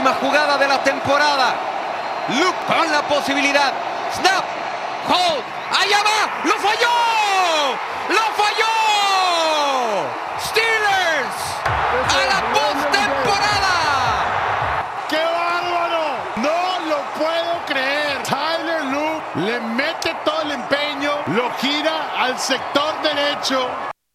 última jugada de la temporada. Luke con la posibilidad. Snap. Hold. ¡Allá va! ¡Lo falló! ¡Lo falló! ¡Steelers! ¡A la postemporada! ¡Qué bárbaro! ¡No lo puedo creer! Tyler Luke le mete todo el empeño, lo gira al sector derecho.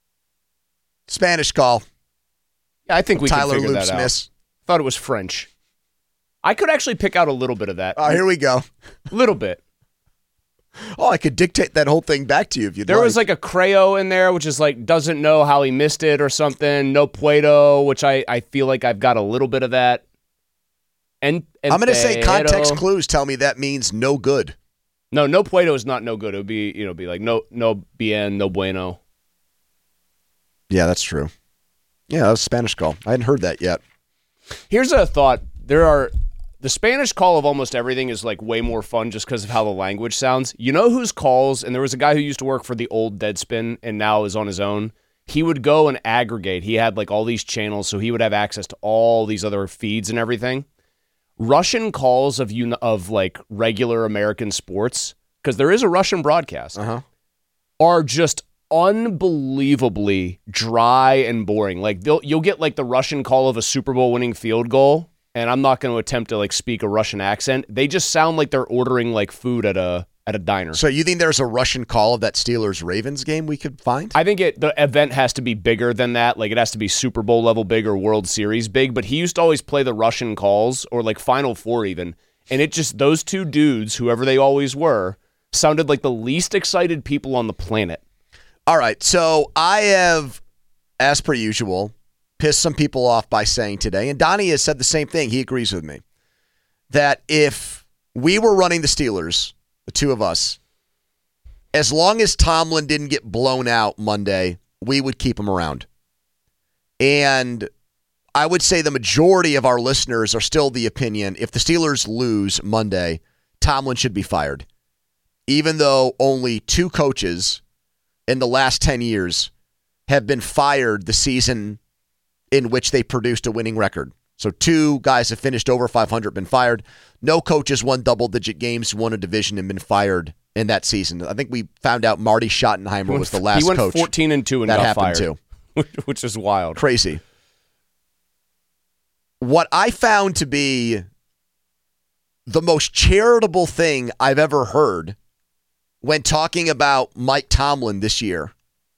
Spanish call. Yeah, I think we Tyler can figure Luke that Smith. out. Thought it was French. I could actually pick out a little bit of that. Oh, here we go. Little bit. Oh, I could dictate that whole thing back to you if you'd like. There was like a Creo in there, which is like doesn't know how he missed it or something. No Puedo, which I feel like I've got a little bit of that. And I'm going to say context clues tell me that means no good. No Puedo is not no good. It would be, be like no bien, no bueno. Yeah, that's true. Yeah, that was a Spanish call. I hadn't heard that yet. Here's a thought. The Spanish call of almost everything is like way more fun just because of how the language sounds. You know whose calls, and there was a guy who used to work for the old Deadspin and now is on his own. He would go and aggregate. He had like all these channels, so he would have access to all these other feeds and everything. Russian calls of like regular American sports, because there is a Russian broadcast, are just unbelievably dry and boring. Like you'll get like the Russian call of a Super Bowl winning field goal, and I'm not going to attempt to like speak a Russian accent. They just sound like they're ordering like food at a diner. So you think there's a Russian call of that Steelers-Ravens game we could find? I think the event has to be bigger than that. Like it has to be Super Bowl level big or World Series big, but he used to always play the Russian calls or like Final Four even. And it just, those two dudes, whoever they always were, sounded like the least excited people on the planet. All right, so I have, as per usual, pissed some people off by saying today, and Donnie has said the same thing. He agrees with me, that if we were running the Steelers, the two of us, as long as Tomlin didn't get blown out Monday, we would keep him around. And I would say the majority of our listeners are still the opinion, if the Steelers lose Monday, Tomlin should be fired. Even though only two coaches in the last 10 years have been fired the season in which they produced a winning record. So two guys have finished over 500, been fired. No coaches won double-digit games, won a division, and been fired in that season. I think we found out Marty Schottenheimer was the last coach. He went 14-2 and that got happened fired, too. Which is wild. Crazy. What I found to be the most charitable thing I've ever heard when talking about Mike Tomlin this year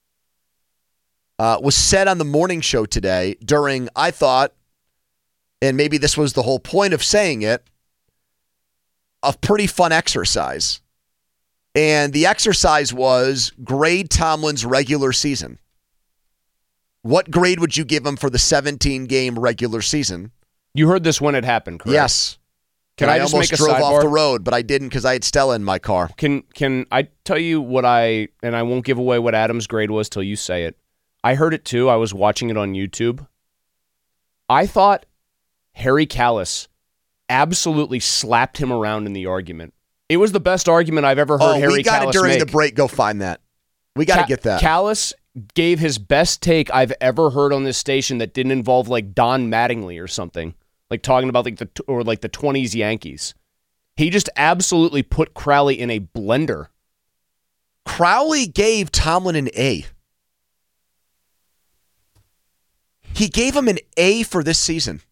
was said on the morning show today during, I thought, and maybe this was the whole point of saying it, a pretty fun exercise. And the exercise was grade Tomlin's regular season. What grade would you give him for the 17-game regular season? You heard this when it happened, correct? Yes. Can I just almost make a drove sidebar? off the road, but I didn't because I had Stella in my car. Can I tell you what and I won't give away what Adam's grade was till you say it. I heard it too. I was watching it on YouTube. I thought Harry Kalas absolutely slapped him around in the argument. It was the best argument I've ever heard Harry Kalas make. We got it during the break. Go find that. We got to get that. Kalas gave his best take I've ever heard on this station that didn't involve like Don Mattingly or something. Like talking about like the 20s Yankees. He just absolutely put Crowley in a blender. Crowley gave Tomlin an A. He gave him an A for this season.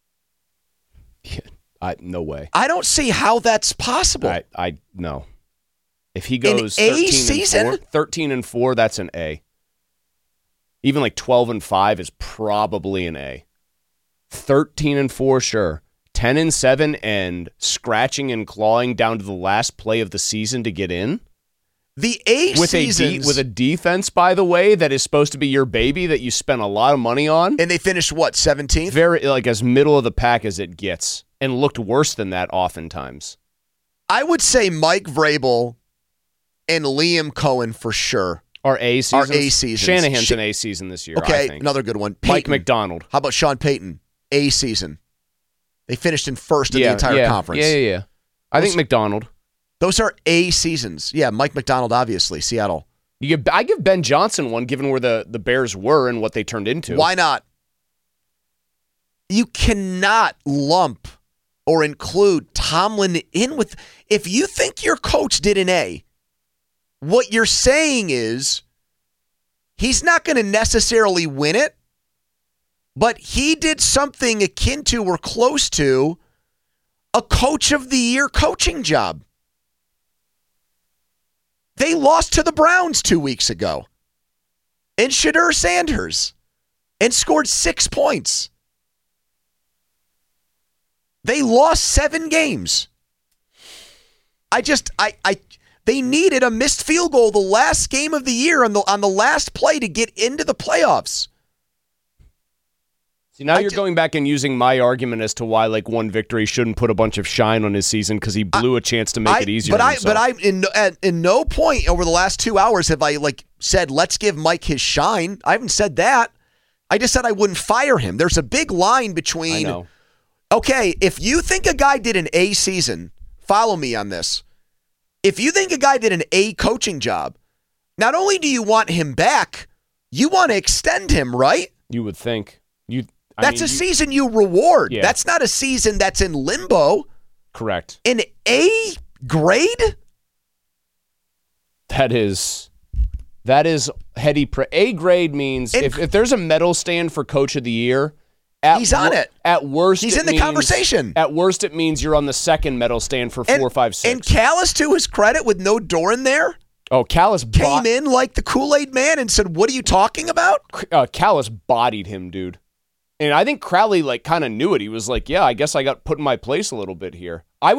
Yeah, no way. I don't see how that's possible. I no. If he goes an A season? 13-4, that's an A. Even like 12-5 is probably an A. 13-4, sure. 10-7 and scratching and clawing down to the last play of the season to get in. The A seasons with a defense, by the way, that is supposed to be your baby that you spent a lot of money on. And they finished what, 17th? Very like as middle of the pack as it gets, and looked worse than that oftentimes. I would say Mike Vrabel and Liam Cohen for sure. Are A seasons? Shanahan's an A season this year. Okay, I think. Another good one. Mike McDonald. How about Sean Payton? A season. They finished in first in the entire conference. Yeah. I think McDonald. Those are A seasons. Yeah, Mike McDonald, obviously, Seattle. I give Ben Johnson one, given where the Bears were and what they turned into. Why not? You cannot lump or include Tomlin in with. If you think your coach did an A, what you're saying is he's not going to necessarily win it, but he did something akin to or close to a coach of the year coaching job. They lost to the Browns 2 weeks ago and Shedeur Sanders and scored 6 points. They lost 7 games. They needed a missed field goal the last game of the year on the last play to get into the playoffs. See, now you're going back and using my argument as to why one victory shouldn't put a bunch of shine on his season because he blew a chance to make it easier. But in no point over the last 2 hours have I said let's give Mike his shine. I haven't said that. I just said I wouldn't fire him. There's a big line between. I know. Okay, if you think a guy did an A season, follow me on this. If you think a guy did an A coaching job, not only do you want him back, you want to extend him, right? You would think. That's a season you reward. Yeah. That's not a season that's in limbo. Correct. An A grade? That is heady. A grade means if there's a medal stand for Coach of the Year, he's on it. At worst, he's in the conversation. At worst, it means you're on the second medal stand for 4, 5, 6. And Callis, to his credit, with no Doran there, Callis came in like the Kool-Aid man and said, "What are you talking about?" Callis bodied him, dude. And I think Crowley kind of knew it. He was like, "Yeah, I guess I got put in my place a little bit here." I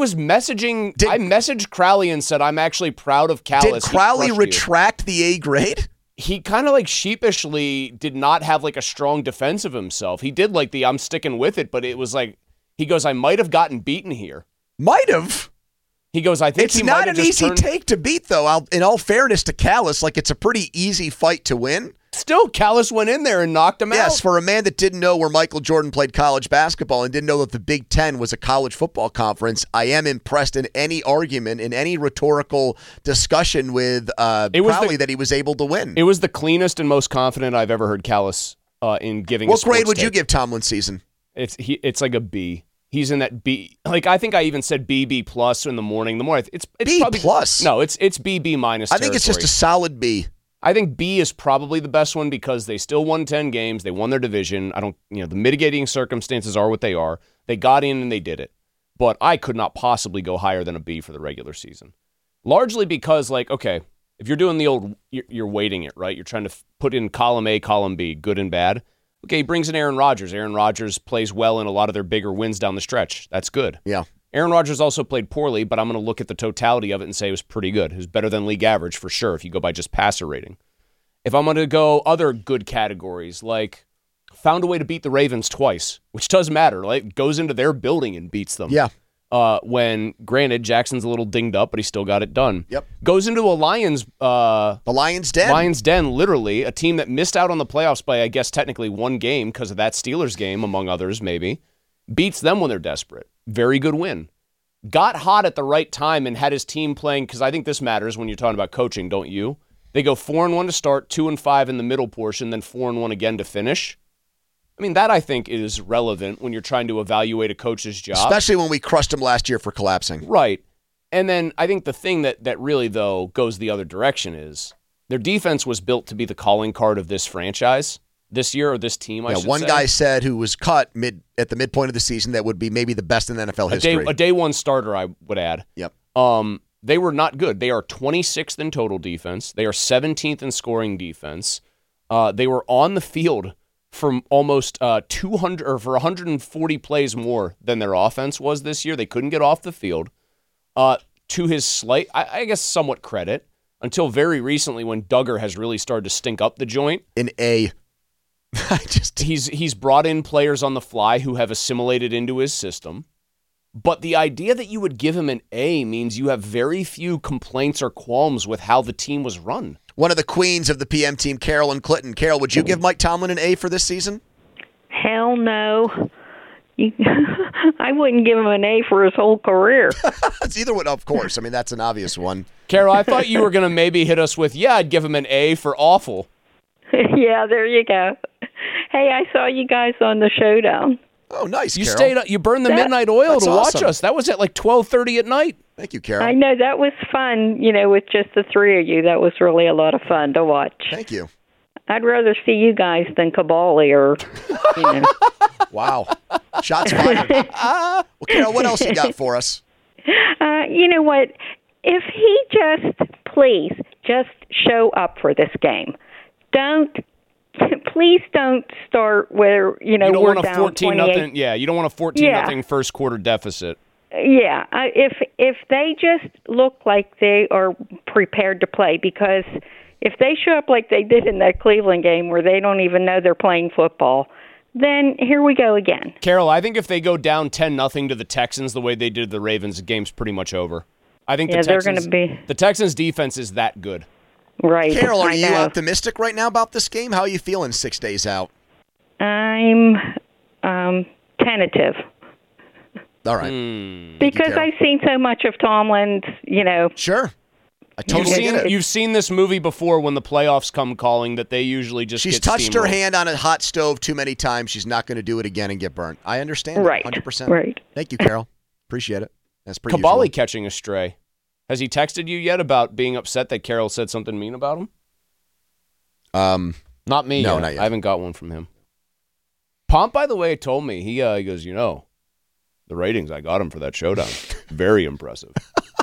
messaged Crowley and said, "I'm actually proud of Callis." Did Crowley retract the A grade? He kind of sheepishly did not have a strong defense of himself. He did I'm sticking with it, but it was he goes, "I might have gotten beaten here." Might have. He goes, "I think it's not an easy take to beat, though. In all fairness to Callis, it's a pretty easy fight to win. Still, Callis went in there and knocked him out. Yes, for a man that didn't know where Michael Jordan played college basketball and didn't know that the Big Ten was a college football conference, I am impressed in any argument, in any rhetorical discussion with Crowley that he was able to win. It was the cleanest and most confident I've ever heard Callis in giving. What grade would you give Tomlin's season? It's like a B. He's in that B. I think I even said B plus in the morning. The more it's B probably, plus. No, it's B minus. I think it's just a solid B. I think B is probably the best one because they still won 10 games. They won their division. The mitigating circumstances are what they are. They got in and they did it. But I could not possibly go higher than a B for the regular season. Largely because, okay, if you're doing the old, you're weighting it, right? You're trying to put in column A, column B, good and bad. Okay, he brings in Aaron Rodgers. Aaron Rodgers plays well in a lot of their bigger wins down the stretch. That's good. Yeah. Aaron Rodgers also played poorly, but I'm going to look at the totality of it and say it was pretty good. It was better than league average for sure if you go by just passer rating. If I'm going to go other good categories, found a way to beat the Ravens twice, which does matter. Goes into their building and beats them. Yeah. When, granted, Jackson's a little dinged up, but he still got it done. Yep. Goes into a Lions... the Lions' den. Lions' den, literally. A team that missed out on the playoffs by, I guess, technically one game because of that Steelers game, among others, maybe. Beats them when they're desperate. Very good win. Got hot at the right time and had his team playing, because I think this matters when you're talking about coaching, don't you? They go 4-1 to start, 2-5 in the middle portion, then 4-1 again to finish. That I think is relevant when you're trying to evaluate a coach's job. Especially when we crushed him last year for collapsing. Right. And then I think the thing that really, though, goes the other direction is their defense was built to be the calling card of this franchise this year, or this team, I should say. One guy said who was cut at the midpoint of the season that would be maybe the best in NFL history. A day one starter, I would add. Yep. They were not good. They are 26th in total defense. They are 17th in scoring defense. They were on the field for almost 200 or for 140 plays more than their offense was this year. They couldn't get off the field. To his slight, I guess, somewhat credit, until very recently when Duggar has really started to stink up the joint. An A. He's brought in players on the fly who have assimilated into his system. But the idea that you would give him an A means you have very few complaints or qualms with how the team was run. One of the queens of the PM team, Carolyn Clinton. Carol, would you give Mike Tomlin an A for this season? Hell no. I wouldn't give him an A for his whole career. It's either one, of course. That's an obvious one. Carol, I thought you were going to maybe hit us with, I'd give him an A for awful. Yeah, there you go. Hey, I saw you guys on the Showdown. Oh, nice, You Carol. stayed up. You burned the midnight oil That's to watch awesome. us. That was at like 12:30 at night. Thank you, Carol. I know that was fun, with just the three of you. That was really a lot of fun to watch. Thank you. I'd rather see you guys than Cabali or, Wow. Shots fired. Well, Carol, what else you got for us? You know what? If he please show up for this game. Please don't start where, You don't we're want a down 14-0. Yeah, you don't want a 14-0 first quarter deficit. Yeah, if they just look like they are prepared to play, because if they show up like they did in that Cleveland game where they don't even know they're playing football, then here we go again. Carol, I think if they go down 10-0 to the Texans the way they did the Ravens, the game's pretty much over. I think they're going to be. The Texans' defense is that good. Right. Carol, are I you know. optimistic right now about this game? How are you feeling 6 days out? I'm tentative. All right. Because I've seen so much of Tomlin's, Sure. I totally get it. You've seen this movie before when the playoffs come calling that they usually just She's get touched her steamrolled. hand on a hot stove too many times. She's not going to do it again and get burnt. I understand. Right. 100%. Right. Thank you, Carol. Appreciate it. That's pretty Cabali usual. catching a stray. Has he texted you yet about being upset that Carol said something mean about him? Not me. No, yet. not yet. I haven't got one from him. Pomp, by the way, told me he goes, the ratings I got him for that showdown, very impressive.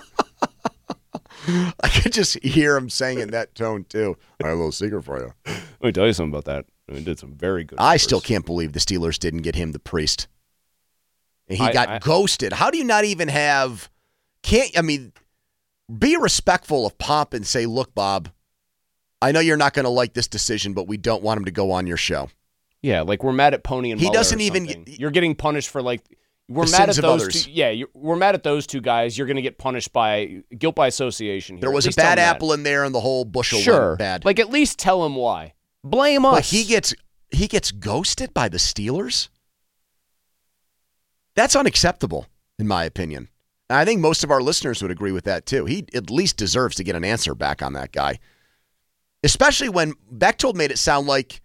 I could just hear him saying in that tone, too. I have a little secret for you. Let me tell you something about that. We did some very good. I numbers. still can't believe the Steelers didn't get him the priest. And he I- got ghosted. How do you not even have... be respectful of Pomp and say, look, Bob, I know you're not going to like this decision, but we don't want him to go on your show. Yeah, like we're mad at Pony and He Muller doesn't or even- something. You're getting punished for we're The mad sins at of those others. two. Yeah, we're mad at those two guys. You're going to get punished by guilt by association. Here. There was At a least tell bad them that. apple in there and the whole bushel Sure, went bad. Like at least tell him why. Blame us. But he gets ghosted by the Steelers? That's unacceptable, in my opinion. And I think most of our listeners would agree with that, too. He at least deserves to get an answer back on that guy. Especially when Bechtold made it sound like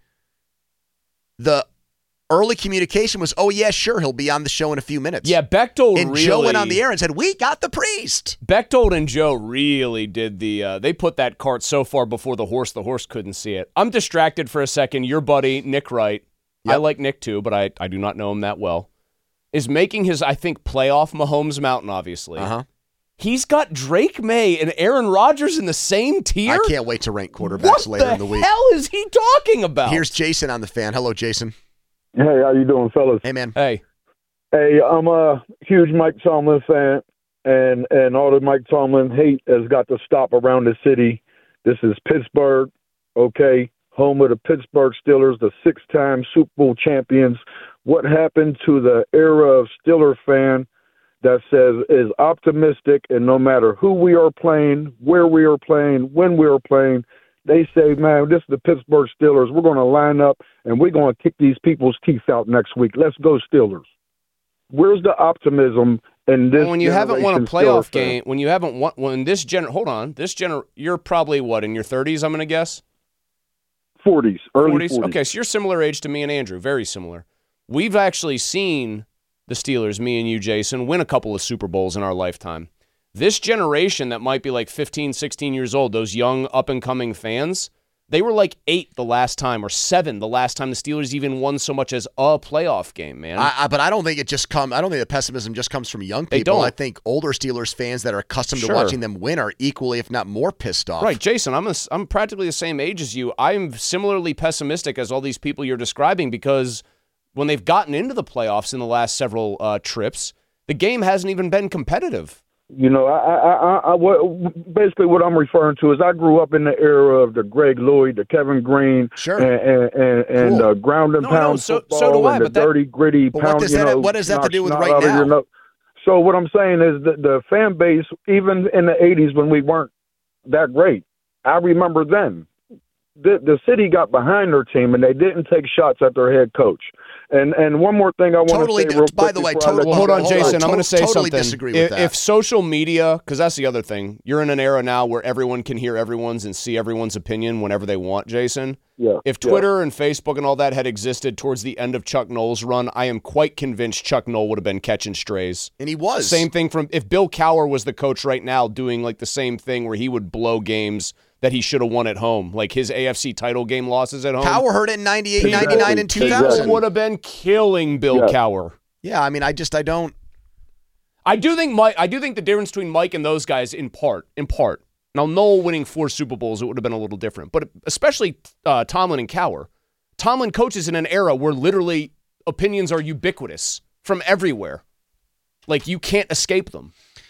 the early communication was, oh, yeah, sure, he'll be on the show in a few minutes. Yeah, Bechtold and really... Joe went on the air and said, we got the priest. Bechtold and Joe really did they put that cart so far before the horse couldn't see it. I'm distracted for a second. Your buddy, Nick Wright, I like Nick too, but I do not know him that well, is making his, I think, playoff Mahomes Mountain, obviously. Uh-huh. He's got Drake May and Aaron Rodgers in the same tier? I can't wait to rank quarterbacks later in the week. What the hell is he talking about? Here's Jason on the fan. Hello, Jason. Hey, how you doing, fellas? Hey, man. Hey. Hey, I'm a huge Mike Tomlin fan, and all the Mike Tomlin hate has got to stop around the city. This is Pittsburgh, okay, home of the Pittsburgh Steelers, the 6-time Super Bowl champions. What happened to the era of Steeler fan that says is optimistic, and no matter who we are playing, where we are playing, when we are playing, they say, man, this is the Pittsburgh Steelers. We're going to line up, and we're going to kick these people's teeth out next week. Let's go Steelers. Where's the optimism in this? When you haven't won a generation playoff Steelers fan? game, when you haven't won, you're probably what, in your 30s, I'm going to guess? 40s, early 40s. Okay, so you're similar age to me and Andrew, very similar. We've actually seen the Steelers, me and you, Jason, win a couple of Super Bowls in our lifetime. This generation that might be like 15, 16 years old, those young up-and-coming fans, they were like 8 the last time, or 7 the last time the Steelers even won so much as a playoff game, man. But I don't think I don't think the pessimism just comes from young people. They don't. I think older Steelers fans that are accustomed to Sure. watching them win are equally, if not more, pissed off. Right, Jason, I'm practically the same age as you. I'm similarly pessimistic as all these people you're describing because when they've gotten into the playoffs in the last several trips, the game hasn't even been competitive. You know, basically what I'm referring to is I grew up in the era of the Greg Lloyd, the Kevin Green, Sure. and Cool. ground and pound so football do I, and the but that- dirty, gritty But pound. what does that have to do with knock right snot out of now? your nose. So what I'm saying is that the fan base, even in the 80s when we weren't that great, I remember then. The city got behind their team, and they didn't take shots at their head coach. And one more thing I want Totally. to say real quick. By the way, before I let totally. you Hold on, go. Jason. I'm going to say totally something. disagree with that. If social media, because that's the other thing, you're in an era now where everyone can hear everyone's and see everyone's opinion whenever they want, Jason. Yeah. If Twitter and Facebook and all that had existed towards the end of Chuck Noll's run, I am quite convinced Chuck Noll would have been catching strays. And he was. Same thing from if Bill Cowher was the coach right now doing like the same thing where he would blow games that he should have won at home, like his AFC title game losses at home. Cowher heard it in 98, Exactly. 99, and 2000. Exactly. would have been killing Bill Yeah. Cowher. Yeah, I mean, I don't. I do think the difference between Mike and those guys in part. Now, Noel winning 4 Super Bowls, it would have been a little different. But especially Tomlin and Cowher. Tomlin coaches in an era where literally opinions are ubiquitous from everywhere. Like, you can't escape them.